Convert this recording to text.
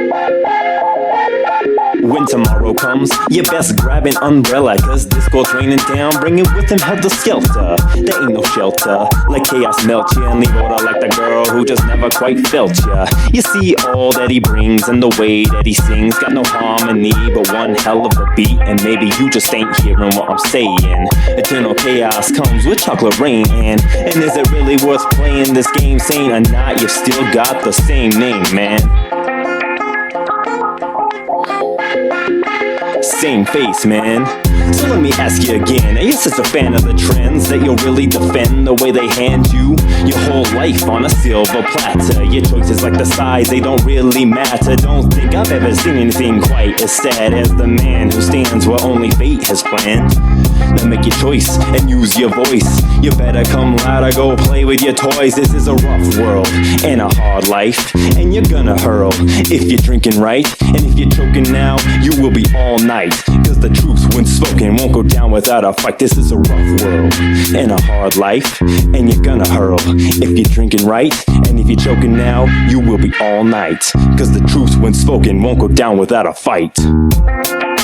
When tomorrow comes, you best grab an umbrella, cause disco's raining down, bringing with him helter skelter. There ain't no shelter, let chaos melt ya and leave order like the girl who just never quite felt ya. You see all that he brings and the way that he sings, got no harmony but one hell of a beat. And maybe you just ain't hearing what I'm saying. Eternal chaos comes with chocolate rain, and is it really worth playing this game? Sane or not, you've still got the same name, man. Same face, man. So let me ask you again, are you such a fan of the trends that you'll really defend the way they hand you your whole life on a silver platter? Your choices like the size, they don't really matter. Don't think I've ever seen anything quite as sad as the man who stands where only fate has planned. Now make your choice and use your voice. You better come louder, go play with your toys. This is a rough world and a hard life, and you're gonna hurl if you're drinking right. And if you're choking now, you will be all night, cause the truth when spoken won't go down without a fight. This is a rough world and a hard life, and you're gonna hurl if you're drinking right. And if you're choking now, you will be all night, cause the truth when spoken won't go down without a fight.